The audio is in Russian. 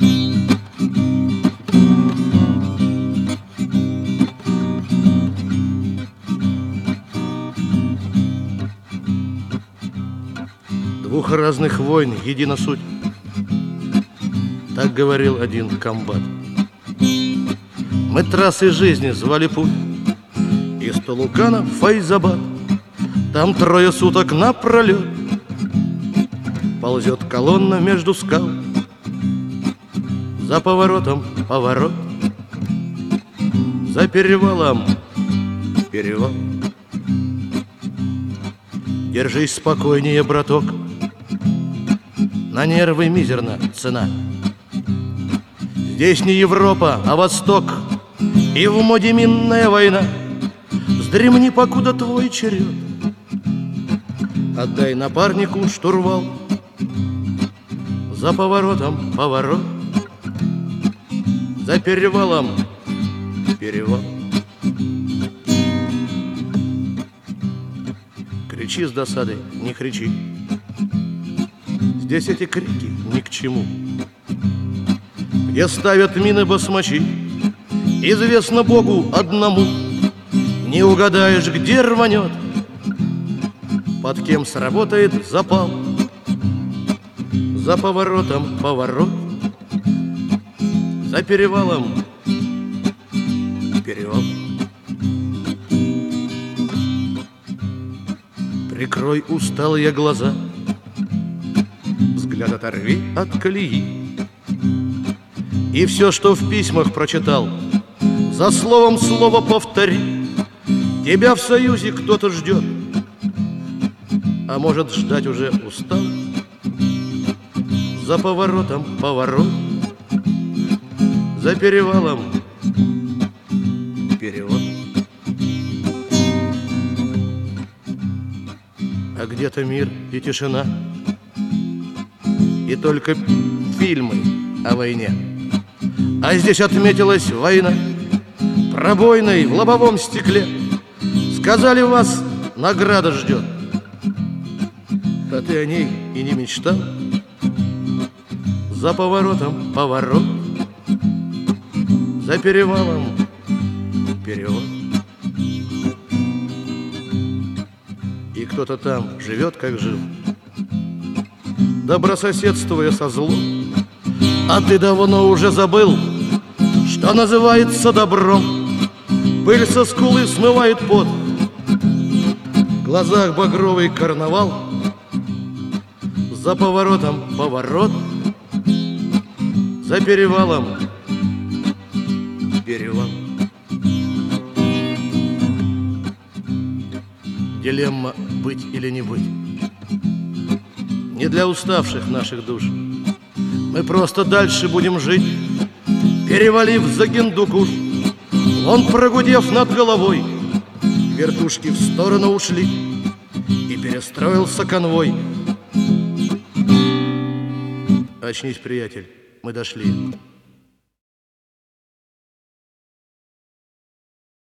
Двух разных войн едина суть, так говорил один комбат. Мы трассой жизни звали путь из Талукана в Файзабад. Там 3 суток напролет ползет колонна между скал. За поворотом поворот, за перевалом перевал. Держись спокойнее, браток, на нервы мизерна цена. Здесь не Европа, а Восток, и в моде минная война. Вздремни, покуда твой черед, отдай напарнику штурвал. За поворотом поворот, за перевалом перевал. Кричи с досадой, не кричи, здесь эти крики ни к чему. Где ставят мины басмачи, известно Богу одному. Не угадаешь, где рванет, под кем сработает запал. За поворотом поворот, за перевалом перевал. Прикрой усталые глаза, взгляд оторви от колеи, и все, что в письмах прочитал, за словом слово повтори. Тебя в союзе кто-то ждет, а может, ждать уже устал. За поворотом поворот, за перевалом перевал. А где-то мир и тишина, и только фильмы о войне. А здесь отметилась война пробойной в лобовом стекле. Сказали, вас награда ждет, а ты о ней и не мечтал. За поворотом поворот, за перевалом перевал. И кто-то там живет, как жил, добрососедствуя со злом. А ты давно уже забыл, что называется добром. Пыль со скулы смывает пот, в глазах багровый карнавал. За поворотом поворот, за перевалом перевал. Дилемма быть или не быть не для уставших наших душ. Мы просто дальше будем жить, перевалив за Гиндукуш. Вон, прогудев над головой, вертушки в сторону ушли, и перестроился конвой. Очнись, приятель, мы дошли.